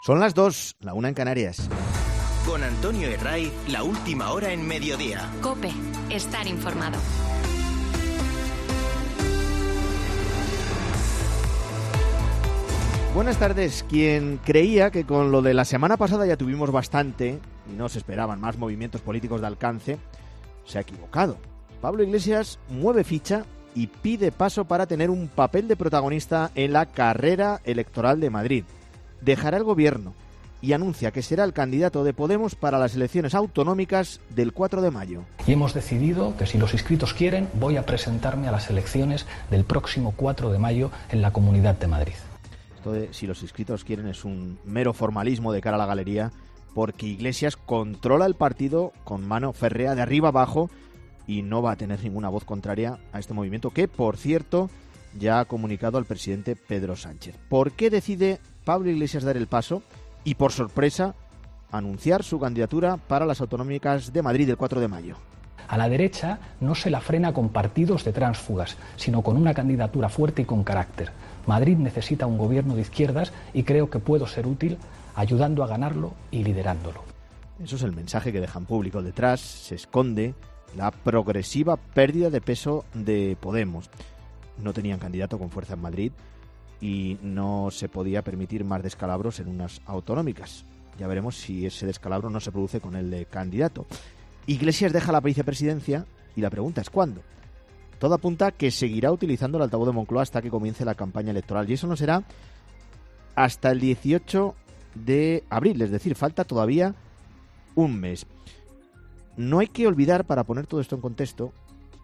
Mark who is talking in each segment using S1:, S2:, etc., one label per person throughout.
S1: Son las 2, la 1 en Canarias.
S2: Con Antonio Herray, la última hora en mediodía.
S3: COPE, estar informado.
S1: Buenas tardes. Quien creía que con lo de la semana pasada ya tuvimos bastante y no se esperaban más movimientos políticos de alcance, se ha equivocado. Pablo Iglesias mueve ficha y pide paso para tener un papel de protagonista en la carrera electoral de Madrid. Dejará el gobierno y anuncia que será el candidato de Podemos para las elecciones autonómicas del 4 de mayo.
S4: Y hemos decidido que si los inscritos quieren, voy a presentarme a las elecciones del próximo 4 de mayo en la Comunidad de Madrid.
S1: Esto de si los inscritos quieren es un mero formalismo de cara a la galería, porque Iglesias controla el partido con mano férrea de arriba abajo y no va a tener ninguna voz contraria a este movimiento que, por cierto, ya ha comunicado al presidente Pedro Sánchez. ¿Por qué decide Pablo Iglesias dar el paso y, por sorpresa, anunciar su candidatura para las autonómicas de Madrid el 4 de mayo?
S4: A la derecha no se la frena con partidos de tránsfugas, sino con una candidatura fuerte y con carácter. Madrid necesita un gobierno de izquierdas y creo que puedo ser útil ayudando a ganarlo y liderándolo.
S1: Eso es el mensaje que dejan público. Detrás se esconde la progresiva pérdida de peso de Podemos. No tenían candidato con fuerza en Madrid y no se podía permitir más descalabros en unas autonómicas. Ya veremos si ese descalabro no se produce con el de candidato. Iglesias deja la vicepresidencia y la pregunta es ¿cuándo? Todo apunta a que seguirá utilizando el altavoz de Moncloa hasta que comience la campaña electoral y eso no será hasta el 18 de abril, es decir, falta todavía un mes. No hay que olvidar, para poner todo esto en contexto,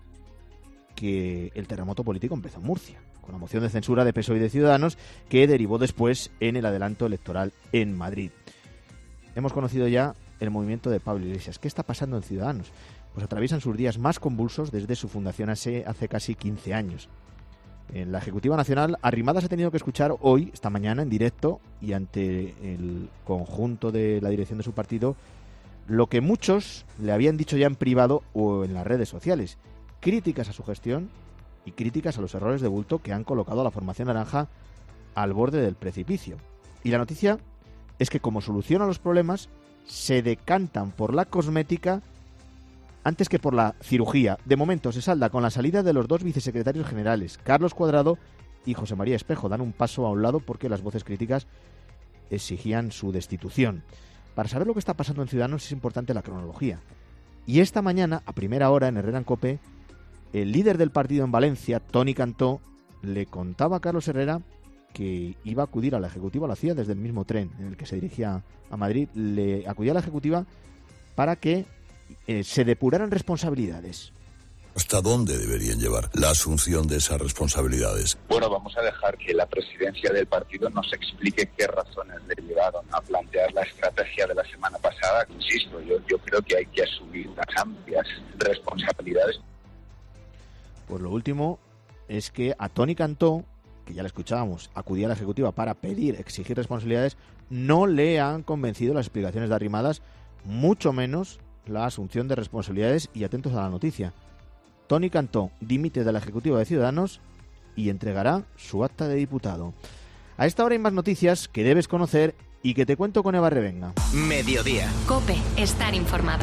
S1: que el terremoto político empezó en Murcia, con la moción de censura de PSOE y de Ciudadanos, que derivó después en el adelanto electoral en Madrid. Hemos conocido ya el movimiento de Pablo Iglesias. ¿Qué está pasando en Ciudadanos? Pues atraviesan sus días más convulsos desde su fundación hace casi 15 años. En la Ejecutiva Nacional, Arrimadas ha tenido que escuchar hoy, esta mañana, en directo y ante el conjunto de la dirección de su partido, lo que muchos le habían dicho ya en privado o en las redes sociales. Críticas a su gestión y críticas a los errores de bulto que han colocado a la formación naranja al borde del precipicio. Y la noticia es que como solución a los problemas, se decantan por la cosmética antes que por la cirugía. De momento se salda con la salida de los dos vicesecretarios generales, Carlos Cuadrado y José María Espejo. Dan un paso a un lado porque las voces críticas exigían su destitución. Para saber lo que está pasando en Ciudadanos es importante la cronología. Y esta mañana, a primera hora, en Herrera en COPE, el líder del partido en Valencia, Toni Cantó, le contaba a Carlos Herrera que iba a acudir a la Ejecutiva, lo hacía desde el mismo tren en el que se dirigía a Madrid, le acudía a la Ejecutiva para que se depuraran responsabilidades.
S5: ¿Hasta dónde deberían llevar la asunción de esas responsabilidades?
S6: Bueno, vamos a dejar que la presidencia del partido nos explique qué razones le llevaron a plantear la estrategia de la semana pasada. Insisto, yo creo que hay que asumir unas amplias responsabilidades.
S1: Pues lo último es que a Toni Cantó, que ya la escuchábamos, acudía a la Ejecutiva para exigir responsabilidades, no le han convencido las explicaciones de Arrimadas, mucho menos la asunción de responsabilidades. Y atentos a la noticia. Toni Cantó dimite de la Ejecutiva de Ciudadanos y entregará su acta de diputado. A esta hora hay más noticias que debes conocer y que te cuento con Eva Revenga.
S2: Mediodía.
S3: COPE, estar informado.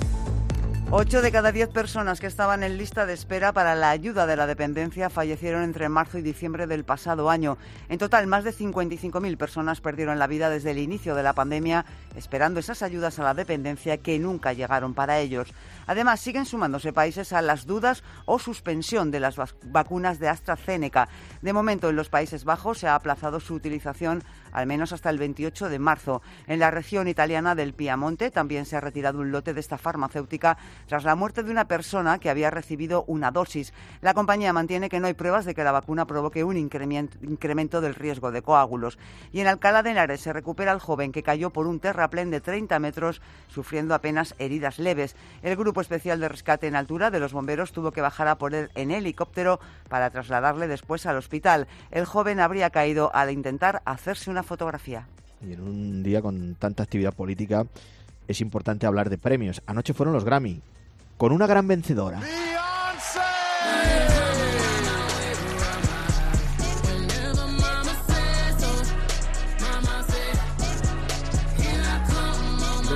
S7: 8 de cada 10 personas que estaban en lista de espera para la ayuda de la dependencia fallecieron entre marzo y diciembre del pasado año. En total, más de 55.000 personas perdieron la vida desde el inicio de la pandemia, esperando esas ayudas a la dependencia que nunca llegaron para ellos. Además, siguen sumándose países a las dudas o suspensión de las vacunas de AstraZeneca. De momento, en los Países Bajos se ha aplazado su utilización al menos hasta el 28 de marzo. En la región italiana del Piamonte también se ha retirado un lote de esta farmacéutica tras la muerte de una persona que había recibido una dosis. La compañía mantiene que no hay pruebas de que la vacuna provoque un incremento del riesgo de coágulos. Y en Alcalá de Henares se recupera el joven que cayó por un terraplén de 30 metros, sufriendo apenas heridas leves. El Grupo Especial de Rescate en Altura de los bomberos tuvo que bajar a por él en helicóptero para trasladarle después al hospital. El joven habría caído al intentar hacerse una fotografía.
S1: Y en un día con tanta actividad política es importante hablar de premios. Anoche fueron los Grammy, con una gran vencedora.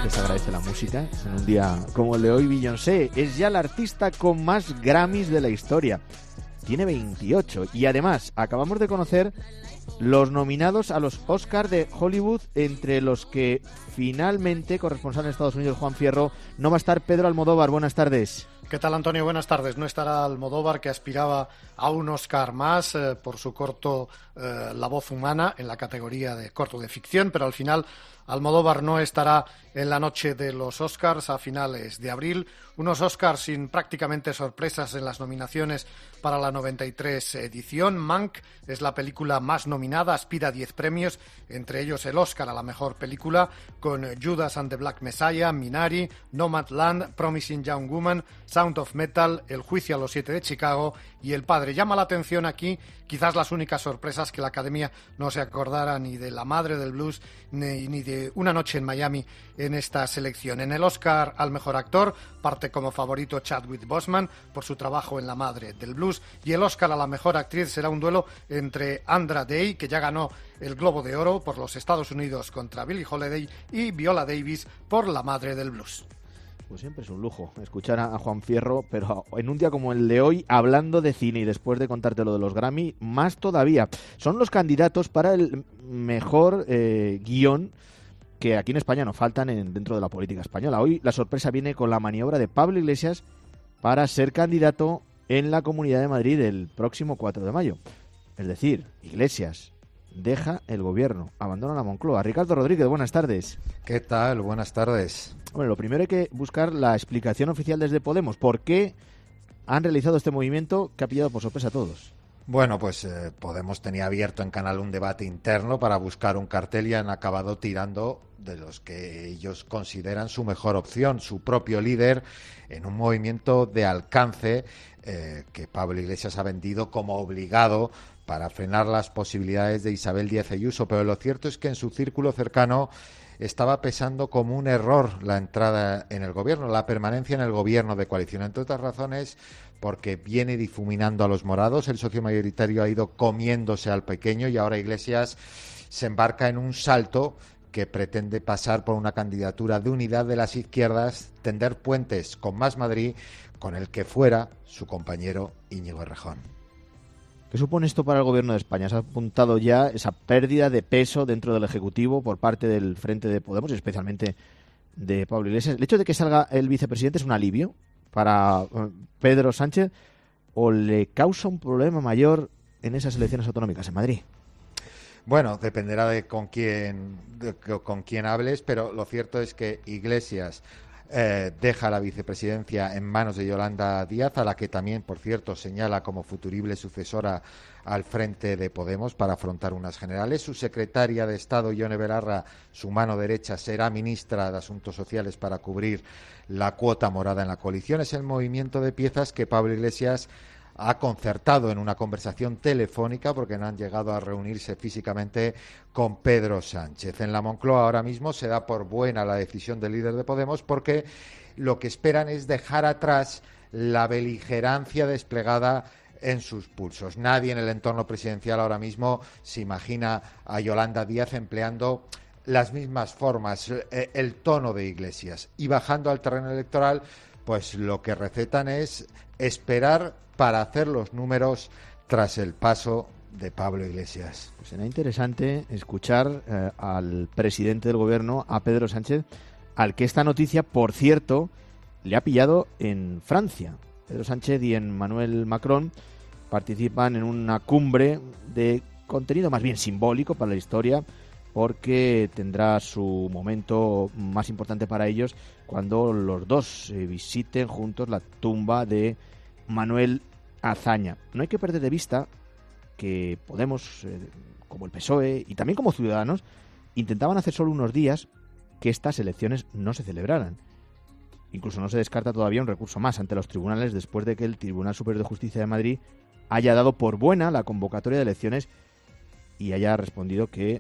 S1: que se agradece la música. En un día como el de hoy, Beyoncé es ya la artista con más Grammys de la historia. Tiene 28 y además acabamos de conocer los nominados a los Oscars de Hollywood, entre los que finalmente, corresponsal en Estados Unidos Juan Fierro, no va a estar Pedro Almodóvar. Buenas tardes.
S8: ¿Qué tal, Antonio? Buenas tardes. No estará Almodóvar, que aspiraba a un Oscar más por su corto La voz humana en la categoría de corto de ficción, pero al final Almodóvar no estará en la noche de los Oscars a finales de abril. Unos Oscars sin prácticamente sorpresas en las nominaciones para la 93 edición. Mank es la película más nominada, aspira a 10 premios, entre ellos el Oscar a la mejor película, con Judas and the Black Messiah, Minari, Nomadland, Promising Young Woman, Sound of Metal, El juicio a los 7 de Chicago y El padre. Llama la atención aquí quizás las únicas sorpresas, que la Academia no se acordara ni de La madre del blues ni de Una noche en Miami en esta selección. En el Oscar al mejor actor parte como favorito Chadwick Boseman por su trabajo en La madre del blues, y el Oscar a la mejor actriz será un duelo entre Andra Day, que ya ganó el Globo de Oro por los Estados Unidos contra Billie Holiday, y Viola Davis por La madre del blues.
S1: Pues siempre es un lujo escuchar a Juan Fierro, pero en un día como el de hoy, hablando de cine, y después de contarte lo de los Grammy, más todavía. Son los candidatos para el mejor guión, que aquí en España no faltan dentro de la política española. Hoy la sorpresa viene con la maniobra de Pablo Iglesias para ser candidato en la Comunidad de Madrid el próximo 4 de mayo. Es decir, Iglesias deja el gobierno, abandona la Moncloa. Ricardo Rodríguez, buenas tardes.
S9: ¿Qué tal? Buenas tardes.
S1: Bueno, lo primero hay que buscar la explicación oficial desde Podemos. ¿Por qué han realizado este movimiento que ha pillado por sorpresa a todos?
S9: Bueno, pues Podemos tenía abierto en Canal un debate interno para buscar un cartel y han acabado tirando de los que ellos consideran su mejor opción, su propio líder, en un movimiento de alcance que Pablo Iglesias ha vendido como obligado para frenar las posibilidades de Isabel Díaz Ayuso. Pero lo cierto es que en su círculo cercano estaba pesando como un error la entrada en el gobierno, la permanencia en el gobierno de coalición, entre otras razones porque viene difuminando a los morados, el socio mayoritario ha ido comiéndose al pequeño y ahora Iglesias se embarca en un salto que pretende pasar por una candidatura de unidad de las izquierdas, tender puentes con Más Madrid, con el que fuera su compañero Íñigo Errejón.
S1: ¿Qué supone esto para el gobierno de España? Se ha apuntado ya esa pérdida de peso dentro del Ejecutivo por parte del Frente de Podemos y especialmente de Pablo Iglesias. ¿El hecho de que salga el vicepresidente es un alivio para Pedro Sánchez o le causa un problema mayor en esas elecciones autonómicas en Madrid?
S9: Bueno, dependerá de con quién hables, pero lo cierto es que Iglesias deja la vicepresidencia en manos de Yolanda Díaz, a la que también, por cierto, señala como futurible sucesora al Frente de Podemos para afrontar unas generales. Su secretaria de Estado, Ione Belarra, su mano derecha, será ministra de Asuntos Sociales para cubrir la cuota morada en la coalición. Es el movimiento de piezas que Pablo Iglesias ha concertado en una conversación telefónica, porque no han llegado a reunirse físicamente, con Pedro Sánchez. En la Moncloa ahora mismo se da por buena la decisión del líder de Podemos, porque lo que esperan es dejar atrás la beligerancia desplegada en sus pulsos. Nadie en el entorno presidencial ahora mismo se imagina a Yolanda Díaz empleando las mismas formas, el tono de Iglesias. Y bajando al terreno electoral, pues lo que recetan es esperar para hacer los números tras el paso de Pablo Iglesias.
S1: Pues será interesante escuchar al presidente del gobierno, a Pedro Sánchez, al que esta noticia, por cierto, le ha pillado en Francia. Pedro Sánchez y Emmanuel Macron participan en una cumbre de contenido más bien simbólico para la historia, porque tendrá su momento más importante para ellos cuando los dos visiten juntos la tumba de Manuel Azaña. No hay que perder de vista que Podemos, como el PSOE y también como Ciudadanos, intentaban hace solo unos días que estas elecciones no se celebraran. Incluso no se descarta todavía un recurso más ante los tribunales después de que el Tribunal Superior de Justicia de Madrid haya dado por buena la convocatoria de elecciones y haya respondido que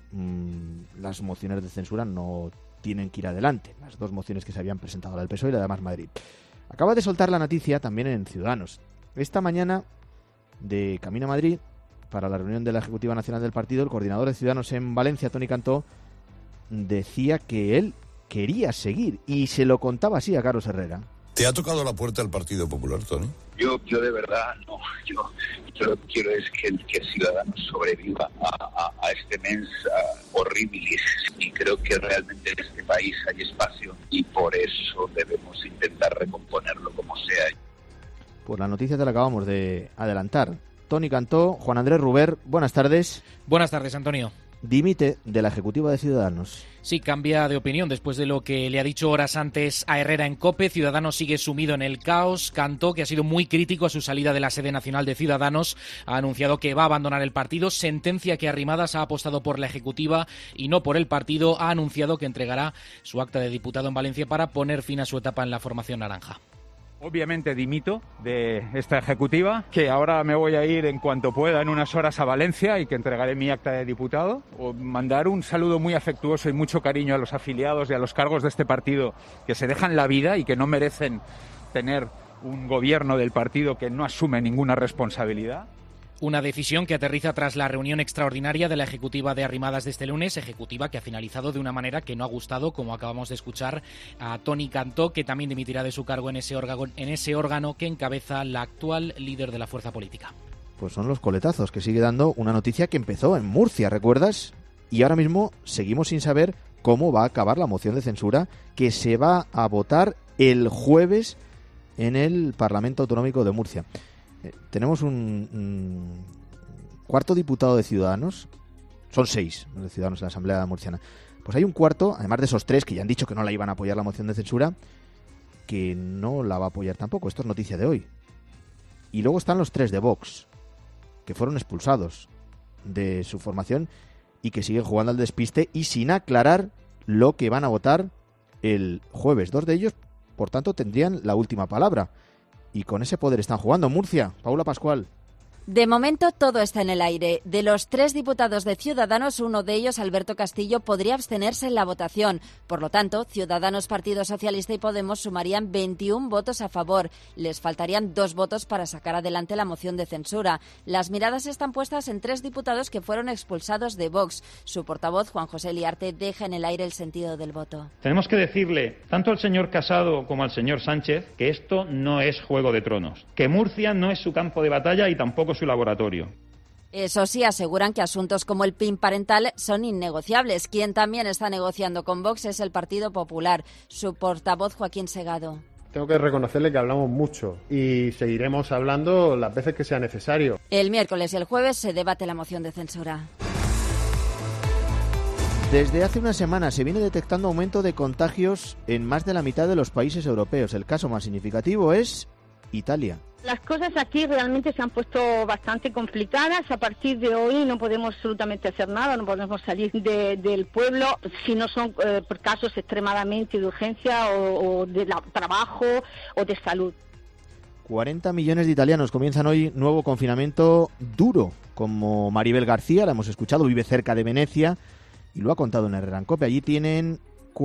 S1: las mociones de censura no tienen que ir adelante. Las dos mociones que se habían presentado, la del PSOE y la de Más Madrid. Acaba de soltar la noticia también en Ciudadanos. Esta mañana, de camino a Madrid, para la reunión de la Ejecutiva Nacional del partido, el coordinador de Ciudadanos en Valencia, Toni Cantó, decía que él quería seguir y se lo contaba así a Carlos Herrera.
S5: ¿Te ha tocado la puerta del Partido Popular, Tony?
S6: Yo de verdad no. Yo lo que quiero es que Ciudadanos sobreviva a este mens horribilis, y creo que realmente en este país hay espacio y por eso debemos intentar recomponerlo como sea.
S1: Pues la noticia te la acabamos de adelantar. Toni Cantó, Juan Andrés Ruber, buenas tardes.
S10: Buenas tardes, Antonio.
S1: Dimite de la ejecutiva de Ciudadanos.
S10: Sí, cambia de opinión después de lo que le ha dicho horas antes a Herrera en COPE. Ciudadanos sigue sumido en el caos. Cantó, que ha sido muy crítico a su salida de la sede nacional de Ciudadanos, ha anunciado que va a abandonar el partido. Sentencia que Arrimadas ha apostado por la ejecutiva y no por el partido. Ha anunciado que entregará su acta de diputado en Valencia para poner fin a su etapa en la formación naranja.
S11: Obviamente dimito de esta ejecutiva, que ahora me voy a ir en cuanto pueda en unas horas a Valencia y que entregaré mi acta de diputado. O mandar un saludo muy afectuoso y mucho cariño a los afiliados y a los cargos de este partido que se dejan la vida y que no merecen tener un gobierno del partido que no asume ninguna responsabilidad.
S10: Una decisión que aterriza tras la reunión extraordinaria de la ejecutiva de Arrimadas de este lunes, ejecutiva que ha finalizado de una manera que no ha gustado, como acabamos de escuchar a Toni Cantó, que también dimitirá de su cargo en ese órgano que encabeza la actual líder de la fuerza política.
S1: Pues son los coletazos que sigue dando una noticia que empezó en Murcia, ¿recuerdas? Y ahora mismo seguimos sin saber cómo va a acabar la moción de censura que se va a votar el jueves en el Parlamento Autonómico de Murcia. Tenemos un cuarto diputado de Ciudadanos, son 6 de Ciudadanos en la Asamblea Murciana. Pues hay un cuarto, además de esos 3 que ya han dicho que no la iban a apoyar la moción de censura, que no la va a apoyar tampoco. Esto es noticia de hoy. Y luego están los 3 de Vox, que fueron expulsados de su formación y que siguen jugando al despiste y sin aclarar lo que van a votar el jueves. 2 de ellos, por tanto, tendrían la última palabra. Y con ese poder están jugando. Murcia, Paula Pascual.
S12: De momento todo está en el aire. De los 3 diputados de Ciudadanos, uno de ellos, Alberto Castillo, podría abstenerse en la votación. Por lo tanto, Ciudadanos, Partido Socialista y Podemos sumarían 21 votos a favor. Les faltarían 2 votos para sacar adelante la moción de censura. Las miradas están puestas en 3 diputados que fueron expulsados de Vox. Su portavoz, Juan José Liarte, deja en el aire el sentido del voto.
S13: Tenemos que decirle, tanto al señor Casado como al señor Sánchez, que esto no es Juego de Tronos, que Murcia no es su campo de batalla y tampoco su laboratorio.
S12: Eso sí, aseguran que asuntos como el PIN parental son innegociables. Quien también está negociando con Vox es el Partido Popular. Su portavoz, Joaquín Segado.
S14: Tengo que reconocerle que hablamos mucho y seguiremos hablando las veces que sea necesario.
S12: El miércoles y el jueves se debate la moción de censura.
S1: Desde hace una semana se viene detectando aumento de contagios en más de la mitad de los países europeos. El caso más significativo es Italia.
S15: Las cosas aquí realmente se han puesto bastante complicadas. A partir de hoy no podemos absolutamente hacer nada, no podemos salir del pueblo si no son por casos extremadamente de urgencia o de trabajo o de salud.
S1: 40 millones de italianos comienzan hoy nuevo confinamiento duro, como Maribel García, la hemos escuchado, vive cerca de Venecia y lo ha contado en Herrera en COPE. Allí tienen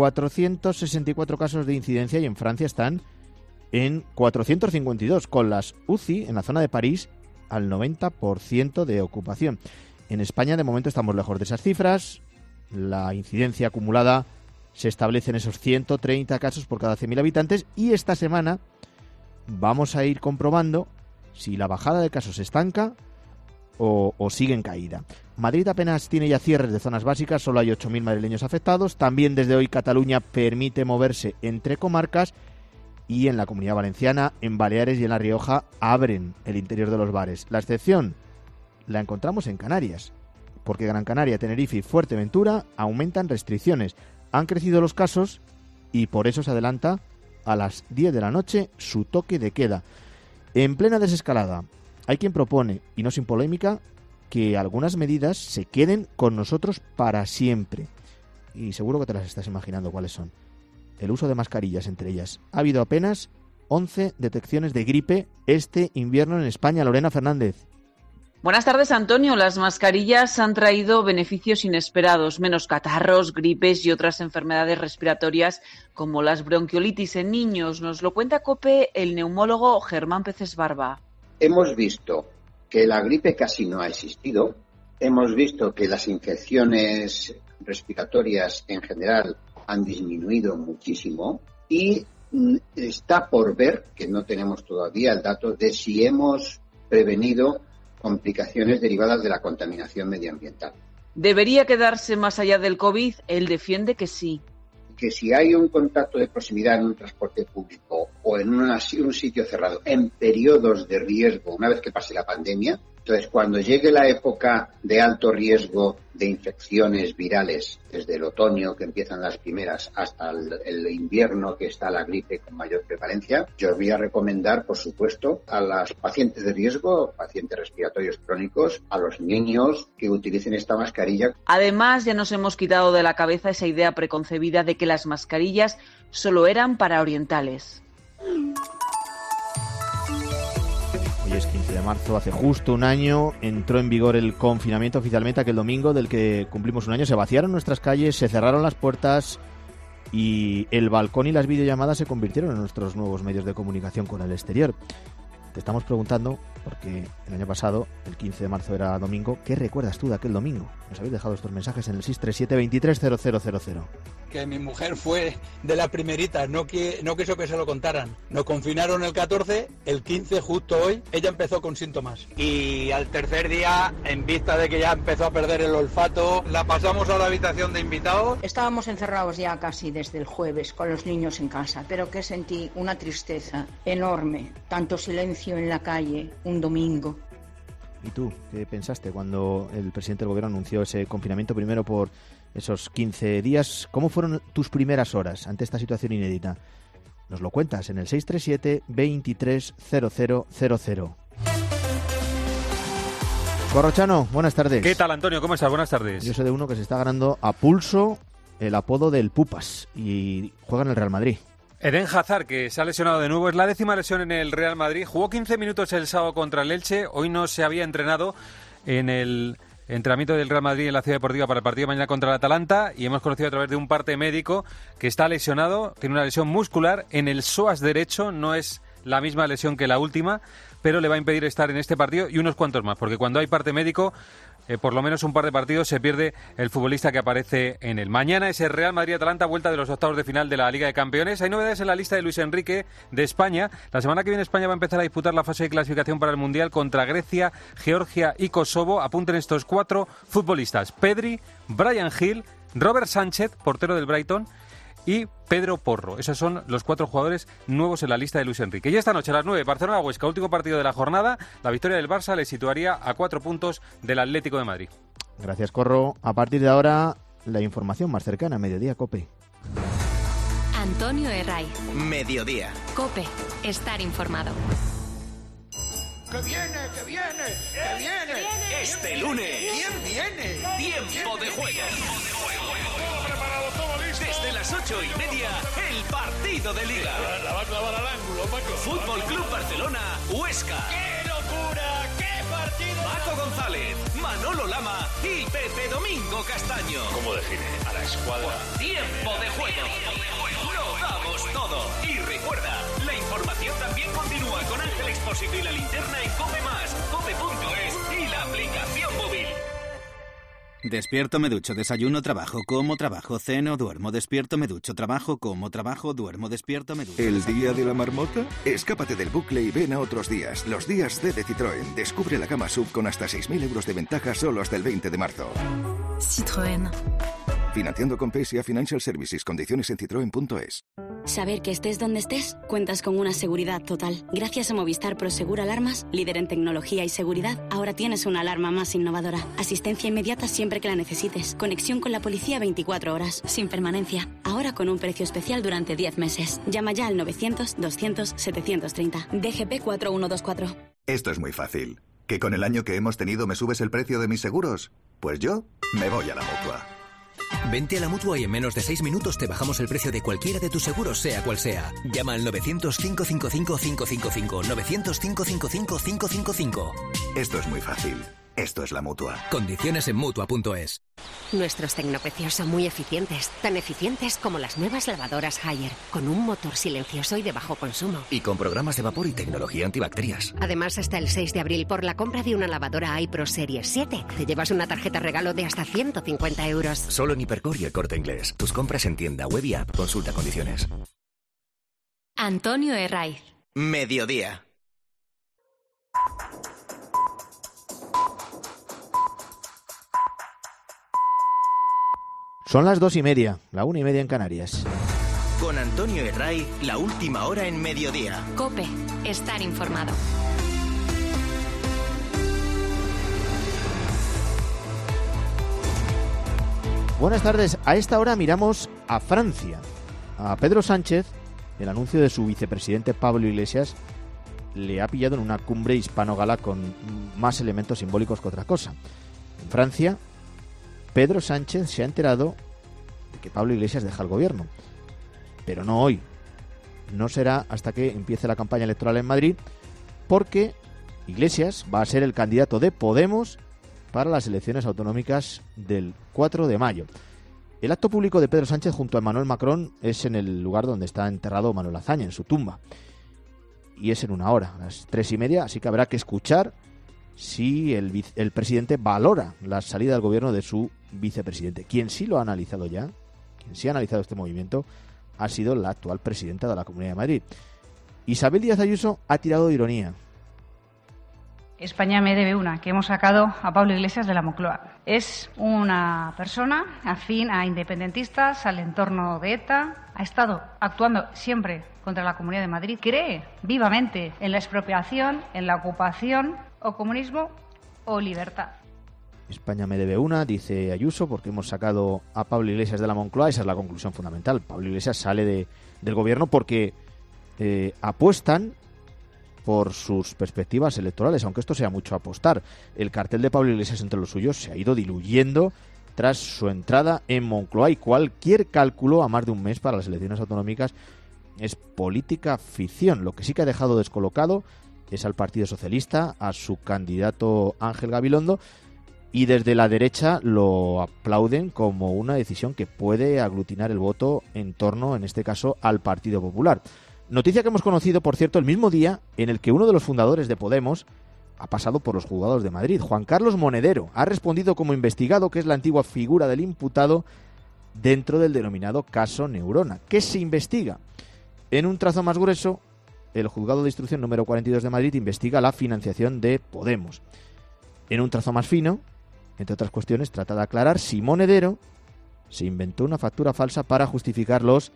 S1: 464 casos de incidencia y en Francia están en 452, con las UCI en la zona de París al 90% de ocupación. En España de momento estamos lejos de esas cifras. La incidencia acumulada se establece en esos 130 casos por cada 100.000 habitantes y esta semana vamos a ir comprobando si la bajada de casos se estanca o sigue en caída. Madrid apenas tiene ya cierres de zonas básicas, solo hay 8.000 madrileños afectados. También desde hoy Cataluña permite moverse entre comarcas. Y en la Comunidad Valenciana, en Baleares y en La Rioja abren el interior de los bares. La excepción la encontramos en Canarias, porque Gran Canaria, Tenerife y Fuerteventura aumentan restricciones. Han crecido los casos y por eso se adelanta a las 10 de la noche su toque de queda. En plena desescalada, hay quien propone, y no sin polémica, que algunas medidas se queden con nosotros para siempre. Y seguro que te las estás imaginando cuáles son. El uso de mascarillas entre ellas. Ha habido apenas 11 detecciones de gripe este invierno en España. Lorena Fernández.
S16: Buenas tardes, Antonio. Las mascarillas han traído beneficios inesperados, menos catarros, gripes y otras enfermedades respiratorias como las bronquiolitis en niños. Nos lo cuenta COPE el neumólogo Germán Peces Barba.
S17: Hemos visto que la gripe casi no ha existido. Hemos visto que las infecciones respiratorias en general han disminuido muchísimo y está por ver, que no tenemos todavía el dato, de si hemos prevenido complicaciones derivadas de la contaminación medioambiental.
S16: ¿Debería quedarse más allá del COVID? Él defiende que sí.
S17: Que si hay un contacto de proximidad en un transporte público o en un sitio cerrado en periodos de riesgo, una vez que pase la pandemia, entonces cuando llegue la época de alto riesgo de infecciones virales, desde el otoño que empiezan las primeras hasta el invierno que está la gripe con mayor prevalencia, yo voy a recomendar, por supuesto, a las pacientes de riesgo, pacientes respiratorios crónicos, a los niños que utilicen esta mascarilla.
S16: Además, ya nos hemos quitado de la cabeza esa idea preconcebida de que las mascarillas solo eran para orientales.
S1: Hoy es 15 de marzo, hace justo un año entró en vigor el confinamiento oficialmente. Aquel domingo del que cumplimos un año se vaciaron nuestras calles, se cerraron las puertas y el balcón y las videollamadas se convirtieron en nuestros nuevos medios de comunicación con el exterior. Te estamos preguntando, porque el año pasado, el 15 de marzo era domingo, ¿qué recuerdas tú de aquel domingo? Nos habéis dejado estos mensajes en el 637-230000.
S18: Que mi mujer fue de las primeritas, no quiso que se lo contaran. Nos confinaron el 14, el 15 justo hoy, ella empezó con síntomas. Y al tercer día, en vista de que ya empezó a perder el olfato, la pasamos a la habitación de invitados.
S19: Estábamos encerrados ya casi desde el jueves con los niños en casa, pero que sentí una tristeza enorme, tanto silencio en la calle, un domingo.
S1: ¿Y tú qué pensaste cuando el presidente del gobierno anunció ese confinamiento primero por esos 15 días? ¿Cómo fueron tus primeras horas ante esta situación inédita? Nos lo cuentas en el 637-230000. Corrochano, buenas tardes.
S20: ¿Qué tal, Antonio? ¿Cómo estás? Buenas tardes.
S1: Yo soy de uno que se está ganando a pulso el apodo del Pupas y juega en el Real Madrid.
S20: Eden Hazard, que se ha lesionado de nuevo, es la 10ª lesión en el Real Madrid. Jugó 15 minutos el sábado contra el Elche. Hoy no se había entrenado en el entrenamiento del Real Madrid en la Ciudad Deportiva para el partido de mañana contra el Atalanta, y hemos conocido a través de un parte médico que está lesionado, tiene una lesión muscular en el psoas derecho, no es la misma lesión que la última, pero le va a impedir estar en este partido y unos cuantos más, porque cuando hay parte médico, por lo menos un par de partidos se pierde el futbolista que aparece en él. Mañana es el Real Madrid-Atalanta, vuelta de los octavos de final de la Liga de Campeones. Hay novedades en la lista de Luis Enrique de España. La semana que viene España va a empezar a disputar la fase de clasificación para el Mundial contra Grecia, Georgia y Kosovo. Apunten estos 4 futbolistas: Pedri, Bryan Gil, Robert Sánchez, portero del Brighton, y Pedro Porro. Esos son los 4 jugadores nuevos en la lista de Luis Enrique. Y esta noche a las 9, Barcelona-Huesca, último partido de la jornada. La victoria del Barça le situaría a 4 puntos del Atlético de Madrid.
S1: Gracias, Corro. A partir de ahora, la información más cercana, Mediodía Cope.
S3: Antonio Herray.
S2: Mediodía.
S3: Cope. Estar informado.
S21: ¡Que viene, que viene, que viene!
S2: Este lunes.
S21: ¿Quién viene?
S2: Tiempo de juego.
S21: Todo preparado, todo listo.
S2: Desde las 8:30, el partido de Liga.
S21: La va a clavar al ángulo, Paco.
S2: Fútbol Club Barcelona, Huesca.
S21: ¡Qué locura! ¡Qué partido!
S2: Paco González, Manolo Lama y Pepe Domingo Castaño.
S21: ¿Cómo define a la escuadra?
S2: Tiempo de juego. Lo damos todo. Y recuerda, la información también continúa con Ángel Expósito y la linterna en Cope Más, cope.es y la aplicación móvil.
S22: Despierto, me ducho, desayuno, trabajo, como, trabajo, ceno, duermo, despierto, me ducho, trabajo, como, trabajo, duermo, despierto, me ducho.
S23: ¿El día de la marmota? Escápate del bucle y ven a otros días. Los días D de Citroën. Descubre la gama SUV con hasta 6.000 euros de ventaja solo hasta el 20 de marzo.
S24: Citroën.
S23: Financiando con PSA Financial Services. Condiciones en citroen.es.
S24: Saber que estés donde estés, cuentas con una seguridad total. Gracias a Movistar Prosegur Alarmas, líder en tecnología y seguridad, ahora tienes una alarma más innovadora. Asistencia inmediata siempre que la necesites. Conexión con la policía 24 horas, sin permanencia. Ahora con un precio especial durante 10 meses. Llama ya al 900-200-730. DGP 4124.
S23: Esto es muy fácil. ¿Que con el año que hemos tenido me subes el precio de mis seguros? Pues yo me voy a la Mutua.
S25: Vente a la Mutua y en menos de 6 minutos te bajamos el precio de cualquiera de tus seguros, sea cual sea. Llama al 900-555-555. 900-555-555.
S23: Esto es muy fácil. Esto es la Mutua.
S25: Condiciones en Mutua.es.
S3: Nuestros tecnopecios son muy eficientes, tan eficientes como las nuevas lavadoras Haier, con un motor silencioso y de bajo consumo.
S25: Y con programas de vapor y tecnología antibacterias.
S3: Además, hasta el 6 de abril, por la compra de una lavadora iPro Series 7, te llevas una tarjeta regalo de hasta 150 euros.
S25: Solo en Hipercor y El Corte Inglés. Tus compras en tienda, web y app. Consulta condiciones.
S3: Antonio Herraiz.
S22: Mediodía.
S1: Son las 2:30, la 1:30 en Canarias.
S22: Con Antonio Herraiz, la última hora en Mediodía.
S3: COPE, estar informado.
S1: Buenas tardes. A esta hora miramos a Francia. A Pedro Sánchez, el anuncio de su vicepresidente Pablo Iglesias le ha pillado en una cumbre hispano-gala con más elementos simbólicos que otra cosa. En Francia, Pedro Sánchez se ha enterado de que Pablo Iglesias deja el gobierno, pero no hoy. No será hasta que empiece la campaña electoral en Madrid, porque Iglesias va a ser el candidato de Podemos para las elecciones autonómicas del 4 de mayo. El acto público de Pedro Sánchez junto a Emmanuel Macron es en el lugar donde está enterrado Manuel Azaña, en su tumba. Y es en 1 hora, a las 3:30, así que habrá que escuchar si el presidente valora la salida del gobierno de su vicepresidente. Quien sí lo ha analizado ya, quien sí ha analizado este movimiento, ha sido la actual presidenta de la Comunidad de Madrid. Isabel Díaz Ayuso ha tirado de ironía.
S4: España me debe una, que hemos sacado a Pablo Iglesias de la Moncloa. Es una persona afín a independentistas, al entorno de ETA, ha estado actuando siempre contra la Comunidad de Madrid, cree vivamente en la expropiación, en la ocupación, o comunismo o libertad.
S1: España me debe una, dice Ayuso, porque hemos sacado a Pablo Iglesias de la Moncloa. Esa es la conclusión fundamental. Pablo Iglesias sale del gobierno porque apuestan por sus perspectivas electorales, aunque esto sea mucho apostar. El cartel de Pablo Iglesias entre los suyos se ha ido diluyendo tras su entrada en Moncloa, y cualquier cálculo a más de un mes para las elecciones autonómicas es política ficción. Lo que sí que ha dejado descolocado es al Partido Socialista, a su candidato Ángel Gabilondo, y desde la derecha lo aplauden como una decisión que puede aglutinar el voto en torno, en este caso, al Partido Popular. Noticia que hemos conocido, por cierto, el mismo día en el que uno de los fundadores de Podemos ha pasado por los juzgados de Madrid. Juan Carlos Monedero ha respondido como investigado, que es la antigua figura del imputado dentro del denominado caso Neurona. ¿Qué se investiga? En un trazo más grueso, el juzgado de instrucción número 42 de Madrid investiga la financiación de Podemos. En un trazo más fino, entre otras cuestiones, trata de aclarar si Monedero se inventó una factura falsa para justificar los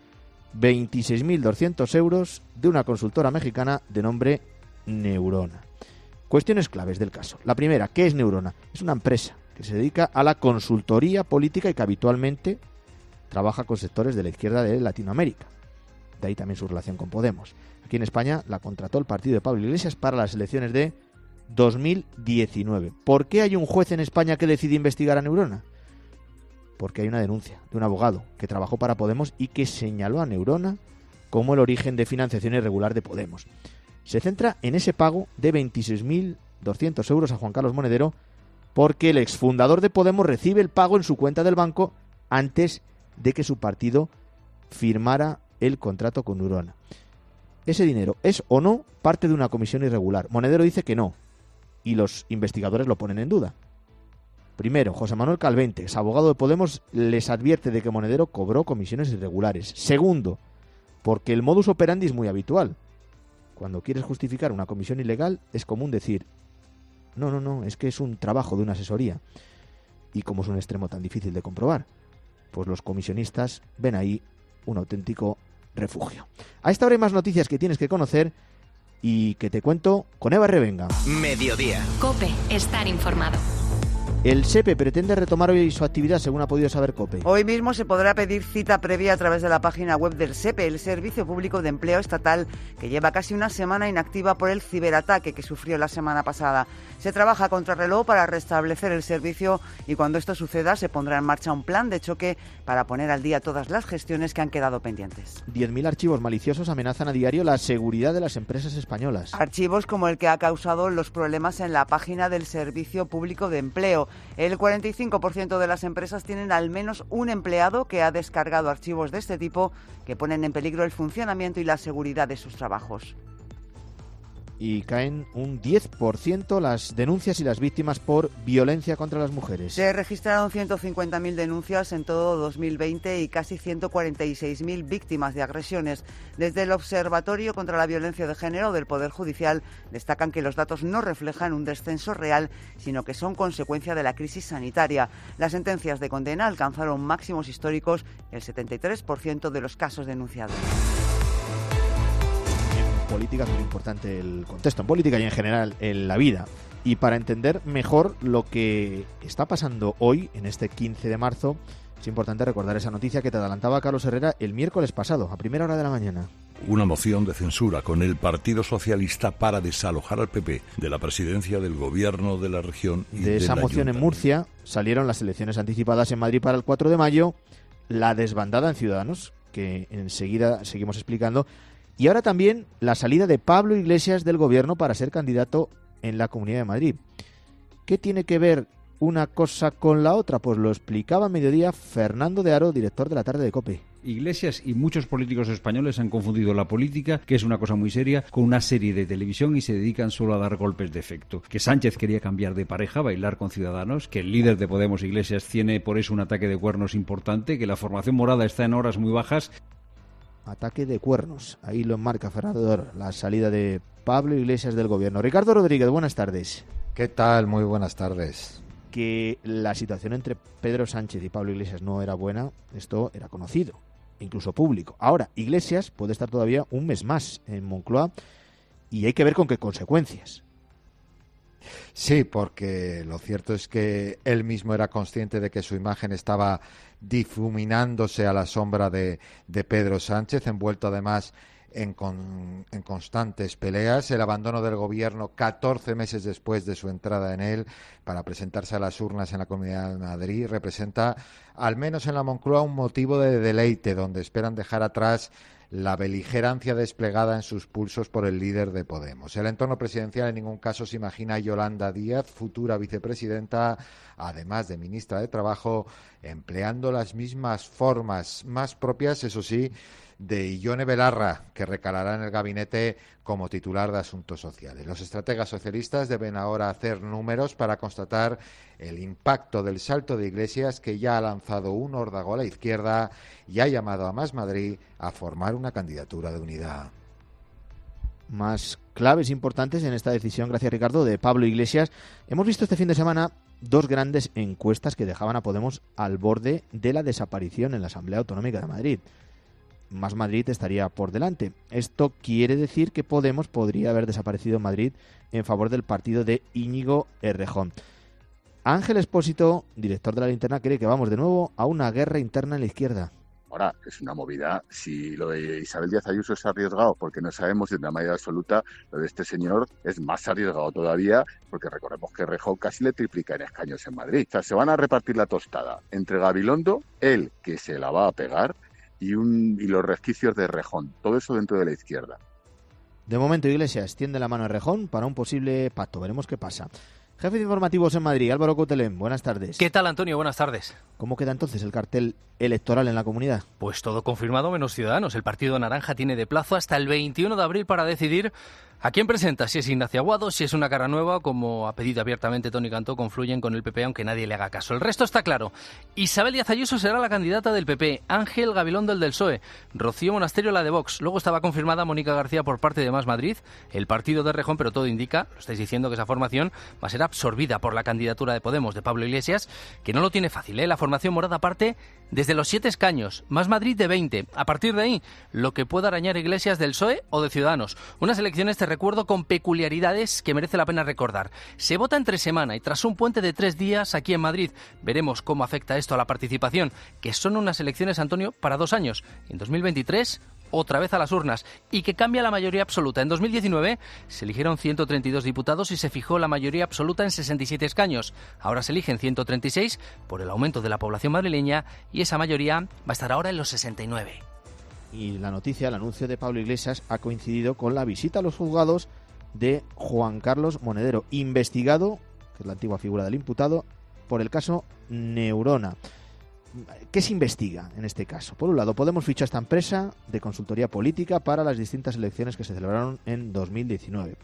S1: 26.200 euros de una consultora mexicana de nombre Neurona. Cuestiones claves del caso. La primera, ¿qué es Neurona? Es una empresa que se dedica a la consultoría política y que habitualmente trabaja con sectores de la izquierda de Latinoamérica. De ahí también su relación con Podemos. Aquí en España la contrató el partido de Pablo Iglesias para las elecciones de 2019. ¿Por qué hay un juez en España que decide investigar a Neurona? Porque hay una denuncia de un abogado que trabajó para Podemos y que señaló a Neurona como el origen de financiación irregular de Podemos. Se centra en ese pago de 26.200 euros a Juan Carlos Monedero, porque el exfundador de Podemos recibe el pago en su cuenta del banco antes de que su partido firmara el contrato con Neurona. ¿Ese dinero es o no parte de una comisión irregular? Monedero dice que no, y los investigadores lo ponen en duda. Primero, José Manuel Calvente, ex abogado de Podemos, les advierte de que Monedero cobró comisiones irregulares. Segundo, porque el modus operandi es muy habitual. Cuando quieres justificar una comisión ilegal, es común decir, no, es que es un trabajo de una asesoría. Y como es un extremo tan difícil de comprobar, pues los comisionistas ven ahí un auténtico refugio. A esta hora hay más noticias que tienes que conocer y que te cuento con Eva Revenga.
S22: Mediodía.
S3: COPE, estar informado.
S1: El SEPE pretende retomar hoy su actividad, según ha podido saber COPE.
S5: Hoy mismo se podrá pedir cita previa a través de la página web del SEPE, el Servicio Público de Empleo Estatal, que lleva casi una semana inactiva por el ciberataque que sufrió la semana pasada. Se trabaja a contrarreloj para restablecer el servicio y cuando esto suceda se pondrá en marcha un plan de choque para poner al día todas las gestiones que han quedado pendientes.
S1: 10.000 archivos maliciosos amenazan a diario la seguridad de las empresas españolas.
S5: Archivos como el que ha causado los problemas en la página del Servicio Público de Empleo. El 45% de las empresas tienen al menos un empleado que ha descargado archivos de este tipo que ponen en peligro el funcionamiento y la seguridad de sus trabajos.
S1: Y caen un 10% las denuncias y las víctimas por violencia contra las mujeres.
S5: Se registraron 150.000 denuncias en todo 2020 y casi 146.000 víctimas de agresiones. Desde el Observatorio contra la Violencia de Género del Poder Judicial destacan que los datos no reflejan un descenso real, sino que son consecuencia de la crisis sanitaria. Las sentencias de condena alcanzaron máximos históricos el 73% de los casos denunciados.
S1: Política es muy importante el contexto en política y en general en la vida. Y para entender mejor lo que está pasando hoy, en este 15 de marzo, es importante recordar esa noticia que te adelantaba Carlos Herrera el miércoles pasado, a primera hora de la mañana.
S6: Una moción de censura con el Partido Socialista para desalojar al PP de la presidencia del gobierno de la región. Y
S1: de esa moción en Murcia salieron las elecciones anticipadas en Madrid para el 4 de mayo, la desbandada en Ciudadanos, que enseguida seguimos explicando, y ahora también la salida de Pablo Iglesias del gobierno para ser candidato en la Comunidad de Madrid. ¿Qué tiene que ver una cosa con la otra? Pues lo explicaba a mediodía Fernando de Aro, director de la tarde de COPE.
S7: Iglesias y muchos políticos españoles han confundido la política, que es una cosa muy seria, con una serie de televisión y se dedican solo a dar golpes de efecto. Que Sánchez quería cambiar de pareja, bailar con Ciudadanos, que el líder de Podemos, Iglesias, tiene por eso un ataque de cuernos importante, que la formación morada está en horas muy bajas.
S1: Ataque de cuernos, ahí lo enmarca Fernando de Aro, la salida de Pablo Iglesias del gobierno. Ricardo Rodríguez, buenas tardes.
S8: ¿Qué tal? Muy buenas tardes.
S1: Que la situación entre Pedro Sánchez y Pablo Iglesias no era buena, esto era conocido, incluso público. Ahora, Iglesias puede estar todavía un mes más en Moncloa y hay que ver con qué consecuencias.
S8: Sí, porque lo cierto es que él mismo era consciente de que su imagen estaba difuminándose a la sombra de Pedro Sánchez, envuelto además en constantes peleas. El abandono del gobierno 14 meses después de su entrada en él para presentarse a las urnas en la Comunidad de Madrid representa, al menos en la Moncloa, un motivo de deleite, donde esperan dejar atrás la beligerancia desplegada en sus pulsos por el líder de Podemos. El entorno presidencial en ningún caso se imagina a Yolanda Díaz, futura vicepresidenta, además de ministra de Trabajo, empleando las mismas formas más propias, eso sí, de Ione Belarra, que recalará en el gabinete como titular de Asuntos Sociales. Los estrategas socialistas deben ahora hacer números para constatar el impacto del salto de Iglesias, que ya ha lanzado un órdago a la izquierda y ha llamado a Más Madrid a formar una candidatura de unidad.
S1: Más claves importantes en esta decisión, gracias Ricardo, de Pablo Iglesias. Hemos visto este fin de semana dos grandes encuestas que dejaban a Podemos al borde de la desaparición en la Asamblea Autonómica de Madrid. Más Madrid estaría por delante. Esto quiere decir que Podemos podría haber desaparecido en Madrid en favor del partido de Íñigo Errejón. Ángel Expósito, director de La Linterna, cree que vamos de nuevo a una guerra interna en la izquierda.
S9: Ahora, es una movida. Si lo de Isabel Díaz Ayuso es arriesgado porque no sabemos de una manera absoluta, lo de este señor es más arriesgado todavía, porque recordemos que Errejón casi le triplica en escaños en Madrid. O sea, se van a repartir la tostada entre Gabilondo, él que se la va a pegar, y los resquicios de Errejón. Todo eso dentro de la izquierda.
S1: De momento, Iglesias tiende la mano a Errejón para un posible pacto. Veremos qué pasa. Jefe de informativos en Madrid, Álvaro Coutelén, buenas tardes.
S26: ¿Qué tal, Antonio? Buenas tardes.
S1: ¿Cómo queda entonces el cartel electoral en la comunidad?
S26: Pues todo confirmado menos Ciudadanos. El Partido Naranja tiene de plazo hasta el 21 de abril para decidir a quién presenta, si es Ignacio Aguado, si es una cara nueva, como ha pedido abiertamente Toni Cantó, confluyen con el PP aunque nadie le haga caso. El resto está claro. Isabel Díaz Ayuso será la candidata del PP, Ángel Gabilondo el del PSOE, Rocío Monasterio la de Vox. Luego estaba confirmada Mónica García por parte de Más Madrid, el partido de Errejón, pero todo indica, lo estáis diciendo, que esa formación va a ser absorbida por la candidatura de Podemos, de Pablo Iglesias, que no lo tiene fácil, ¿eh? La formación morada parte desde los 7 escaños, Más Madrid de 20. A partir de ahí, lo que pueda arañar Iglesias del PSOE o de Ciudadanos. Unas elecciones, te recuerdo con peculiaridades que merece la pena recordar. Se vota entre semana y tras un puente de 3 días aquí en Madrid. Veremos cómo afecta esto a la participación, que son unas elecciones, Antonio, para 2 años. En 2023... otra vez a las urnas, y que cambia la mayoría absoluta. En 2019 se eligieron 132 diputados y se fijó la mayoría absoluta en 67 escaños. Ahora se eligen 136 por el aumento de la población madrileña y esa mayoría va a estar ahora en los 69.
S1: Y la noticia, el anuncio de Pablo Iglesias ha coincidido con la visita a los juzgados de Juan Carlos Monedero, investigado, que es la antigua figura del imputado, por el caso Neurona. ¿Qué se investiga en este caso? Por un lado, Podemos fichó a esta empresa de consultoría política para las distintas elecciones que se celebraron en 2019.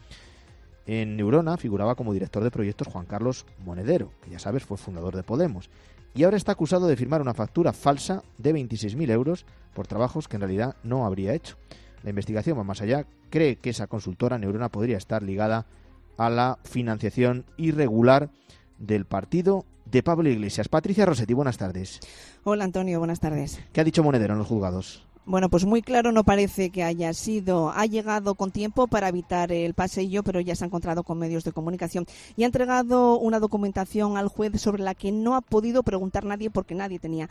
S1: En Neurona figuraba como director de proyectos Juan Carlos Monedero, que ya sabes fue fundador de Podemos, y ahora está acusado de firmar una factura falsa de 26.000 euros por trabajos que en realidad no habría hecho. La investigación va más allá, cree que esa consultora Neurona podría estar ligada a la financiación irregular del partido de Pablo Iglesias. Patricia Rossetti, buenas tardes.
S10: Hola Antonio, buenas tardes.
S1: ¿Qué ha dicho Monedero en los juzgados?
S10: Bueno, pues muy claro no parece que haya sido. Ha llegado con tiempo para evitar el paseillo, pero ya se ha encontrado con medios de comunicación y ha entregado una documentación al juez sobre la que no ha podido preguntar nadie porque nadie tenía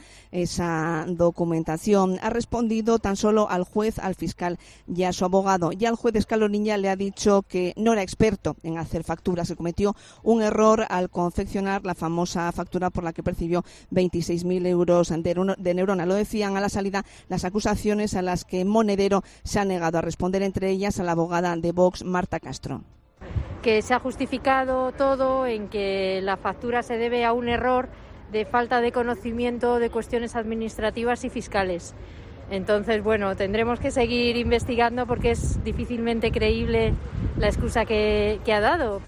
S10: esa documentación. Ha respondido tan solo al juez, al fiscal y a su abogado. Ya el juez Escalonilla le ha dicho que no era experto en hacer facturas, que cometió un error al confeccionar la famosa factura por la que percibió 26.000 euros de Neurona. Lo decían a la salida las acusaciones a las que Monedero se ha negado a responder, entre ellas a la abogada de Vox, Marta Castro.
S11: Que se ha justificado todo en que la factura se debe a un error de falta de conocimiento de cuestiones administrativas y fiscales. Entonces, bueno, tendremos que seguir investigando porque es difícilmente creíble la excusa que ha dado.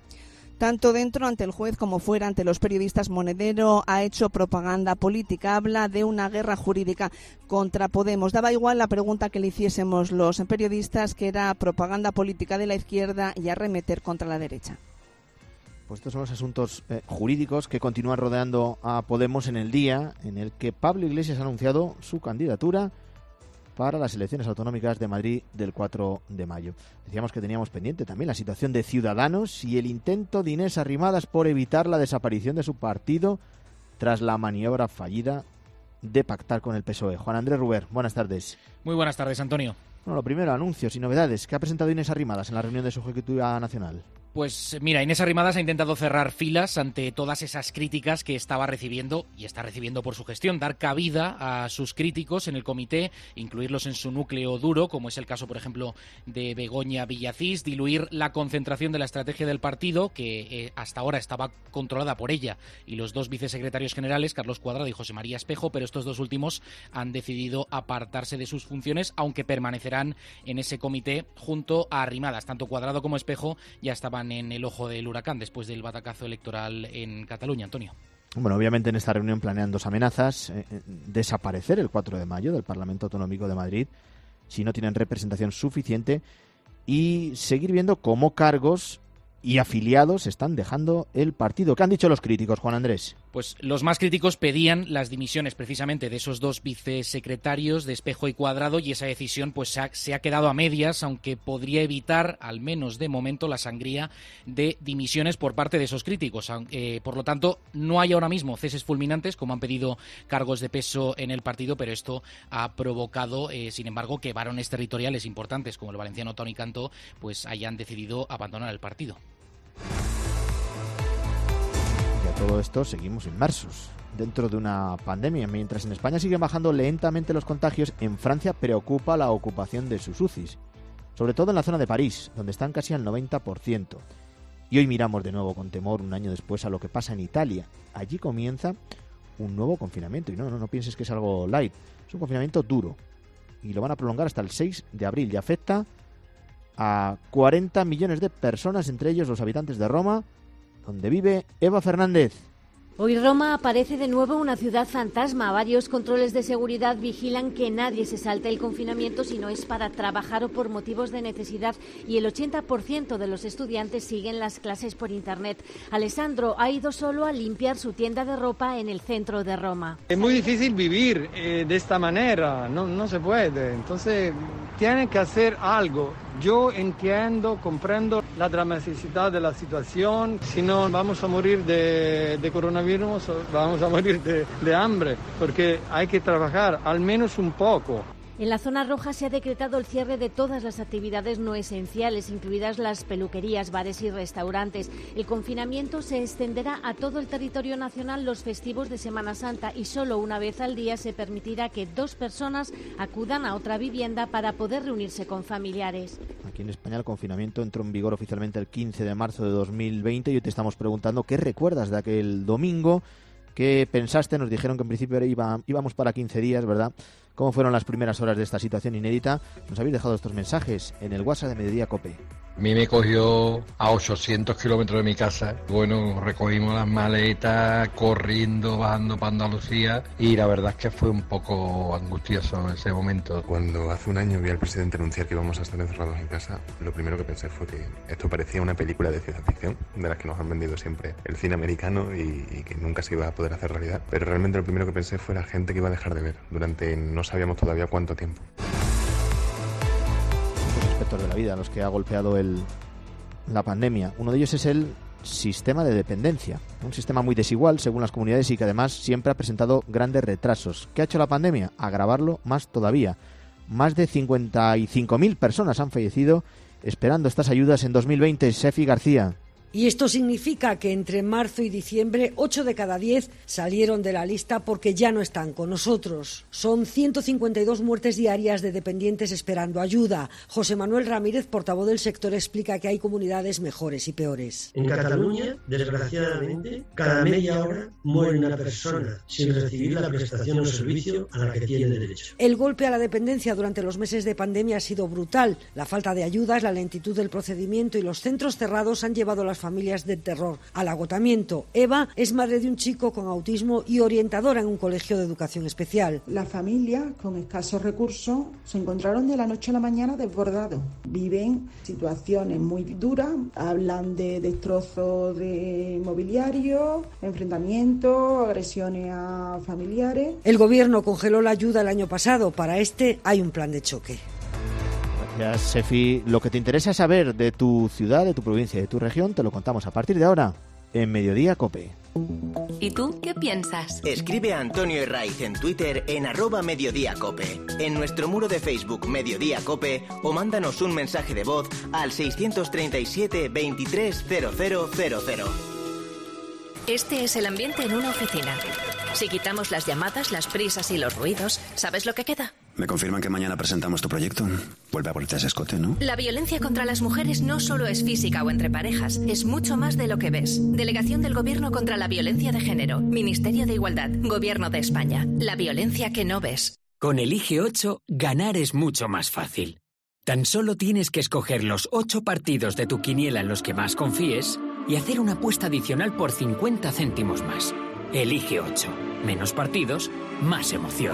S10: Tanto dentro ante el juez como fuera ante los periodistas, Monedero ha hecho propaganda política. Habla de una guerra jurídica contra Podemos. Daba igual la pregunta que le hiciésemos los periodistas, que era propaganda política de la izquierda y arremeter contra la derecha.
S1: Pues estos son los asuntos jurídicos que continúan rodeando a Podemos en el día en el que Pablo Iglesias ha anunciado su candidatura para las elecciones autonómicas de Madrid del 4 de mayo. Decíamos que teníamos pendiente también la situación de Ciudadanos y el intento de Inés Arrimadas por evitar la desaparición de su partido tras la maniobra fallida de pactar con el PSOE. Juan Andrés Ruber, buenas tardes.
S12: Muy buenas tardes, Antonio.
S1: Bueno, lo primero, anuncios y novedades. ¿Qué ha presentado Inés Arrimadas en la reunión de su Ejecutiva Nacional?
S12: Pues mira, Inés Arrimadas ha intentado cerrar filas ante todas esas críticas que estaba recibiendo y está recibiendo por su gestión, dar cabida a sus críticos en el comité, incluirlos en su núcleo duro, como es el caso, por ejemplo, de Begoña Villacís, diluir la concentración de la estrategia del partido, que hasta ahora estaba controlada por ella y los dos vicesecretarios generales, Carlos Cuadrado y José María Espejo, pero estos dos últimos han decidido apartarse de sus funciones, aunque permanecerán en ese comité junto a Arrimadas. Tanto Cuadrado como Espejo ya estaban en el ojo del huracán después del batacazo electoral en Cataluña, Antonio.
S1: Bueno, obviamente en esta reunión planean dos amenazas. Desaparecer el 4 de mayo del Parlamento Autonómico de Madrid si no tienen representación suficiente y seguir viendo cómo cargos y afiliados están dejando el partido. ¿Qué han dicho los críticos, Juan Andrés?
S12: Pues los más críticos pedían las dimisiones precisamente de esos dos vicesecretarios, de Espejo y Cuadrado, y esa decisión pues se ha quedado a medias, aunque podría evitar, al menos de momento, la sangría de dimisiones por parte de esos críticos. Por lo tanto, no hay ahora mismo ceses fulminantes, como han pedido cargos de peso en el partido, pero esto ha provocado, sin embargo, que varones territoriales importantes, como el valenciano Toni Cantó, pues hayan decidido abandonar el partido.
S1: Y a todo esto seguimos inmersos dentro de una pandemia. Mientras en España siguen bajando lentamente los contagios, en Francia preocupa la ocupación de sus UCIs, sobre todo en la zona de París, donde están casi al 90%. Y hoy miramos de nuevo con temor, un año después, a lo que pasa en Italia. Allí comienza un nuevo confinamiento, y no pienses que es algo light, es un confinamiento duro, y lo van a prolongar hasta el 6 de abril, y afecta a 40 millones de personas, entre ellos los habitantes de Roma, donde vive Eva Fernández.
S13: Hoy Roma aparece de nuevo una ciudad fantasma. Varios controles de seguridad vigilan que nadie se salte el confinamiento si no es para trabajar o por motivos de necesidad, y el 80% de los estudiantes siguen las clases por Internet. Alessandro ha ido solo a limpiar su tienda de ropa en el centro de Roma.
S14: Es muy difícil vivir de esta manera, no se puede, entonces tienen que hacer algo. Yo entiendo, comprendo la dramaticidad de la situación. Si no, vamos a morir de coronavirus, vamos a morir de hambre, porque hay que trabajar al menos un poco.
S13: En la zona roja se ha decretado el cierre de todas las actividades no esenciales, incluidas las peluquerías, bares y restaurantes. El confinamiento se extenderá a todo el territorio nacional los festivos de Semana Santa, y solo una vez al día se permitirá que 2 personas acudan a otra vivienda para poder reunirse con familiares.
S1: Aquí en España el confinamiento entró en vigor oficialmente el 15 de marzo de 2020 y hoy te estamos preguntando qué recuerdas de aquel domingo, qué pensaste. Nos dijeron que en principio íbamos para 15 días, ¿verdad? ¿Cómo fueron las primeras horas de esta situación inédita? Nos habéis dejado estos mensajes en el WhatsApp de Mediodía COPE.
S15: A mí me cogió a 800 kilómetros de mi casa. Bueno, recogimos las maletas, corriendo, bajando para Andalucía, y la verdad es que fue un poco angustioso en ese momento.
S16: Cuando hace un año vi al presidente anunciar que íbamos a estar encerrados en casa, lo primero que pensé fue que esto parecía una película de ciencia ficción, de las que nos han vendido siempre el cine americano y que nunca se iba a poder hacer realidad. Pero realmente lo primero que pensé fue la gente que iba a dejar de ver durante no sabíamos todavía cuánto tiempo.
S1: Aspectos de la vida a los que ha golpeado la pandemia. Uno de ellos es el sistema de dependencia, un sistema muy desigual según las comunidades y que además siempre ha presentado grandes retrasos. ¿Qué ha hecho la pandemia? Agravarlo más todavía. Más de 55.000 personas han fallecido esperando estas ayudas en 2020. Sefi García.
S17: Y esto significa que entre marzo y diciembre 8 de cada 10 salieron de la lista porque ya no están con nosotros. Son 152 muertes diarias de dependientes esperando ayuda. José Manuel Ramírez, portavoz del sector, explica que hay comunidades mejores y peores.
S18: En Cataluña, desgraciadamente, cada media hora muere una persona sin recibir la prestación o servicio a la que tiene derecho.
S17: El golpe a la dependencia durante los meses de pandemia ha sido brutal. La falta de ayudas, la lentitud del procedimiento y los centros cerrados han llevado a las familias del terror al agotamiento. Eva es madre de un chico con autismo y orientadora en un colegio de educación especial.
S27: Las familias con escasos recursos se encontraron de la noche a la mañana desbordados. Viven situaciones muy duras, hablan de destrozos de mobiliario, enfrentamientos, agresiones a familiares.
S17: El gobierno congeló la ayuda el año pasado. Para este hay un plan de choque.
S1: Gracias, Sefi. Lo que te interesa saber de tu ciudad, de tu provincia, de tu región, te lo contamos a partir de ahora en Mediodía COPE.
S28: ¿Y tú qué piensas?
S29: Escribe a Antonio Herraiz en Twitter en @mediodíacope, en nuestro muro de Facebook Mediodía COPE, o mándanos un mensaje de voz al 637 23 0000.
S28: Este es el ambiente en una oficina. Si quitamos las llamadas, las prisas y los ruidos, ¿sabes lo que queda?
S30: Me confirman que mañana presentamos tu proyecto. Vuelve a ponerte ese escote, ¿no?
S28: La violencia contra las mujeres no solo es física o entre parejas, es mucho más de lo que ves. Delegación del Gobierno contra la Violencia de Género, Ministerio de Igualdad, Gobierno de España. La violencia que no ves.
S31: Con Elige 8, ganar es mucho más fácil. Tan solo tienes que escoger los 8 partidos de tu quiniela en los que más confíes y hacer una apuesta adicional por 50 céntimos más. Elige 8. Menos partidos, más emoción.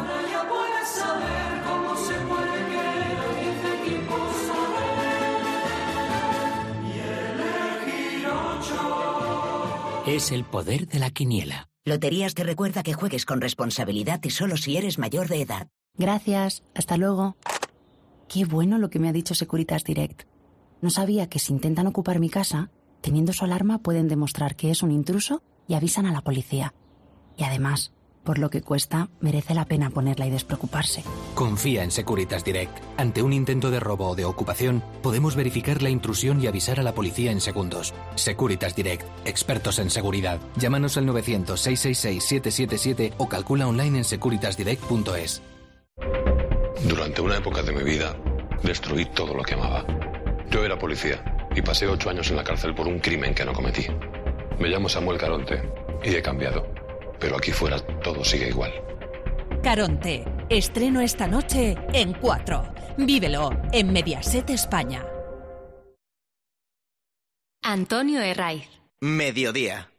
S31: Es el poder de la quiniela.
S32: Loterías te recuerda que juegues con responsabilidad y solo si eres mayor de edad.
S33: Gracias. Hasta luego. Qué bueno lo que me ha dicho Securitas Direct. No sabía que si intentan ocupar mi casa, teniendo su alarma pueden demostrar que es un intruso y avisan a la policía. Y además, por lo que cuesta, merece la pena ponerla y despreocuparse.
S25: Confía en Securitas Direct. Ante un intento de robo o de ocupación, podemos verificar la intrusión y avisar a la policía en segundos. Securitas Direct, expertos en seguridad. Llámanos al 900-666-777 o calcula online en securitasdirect.es.
S34: Durante una época de mi vida, destruí todo lo que amaba. Yo era policía y pasé 8 años en la cárcel por un crimen que no cometí. Me llamo Samuel Caronte y he cambiado. Pero aquí fuera todo sigue igual.
S35: Caronte, estreno esta noche en 4. Vívelo en Mediaset España.
S28: Antonio Herraiz.
S29: Mediodía.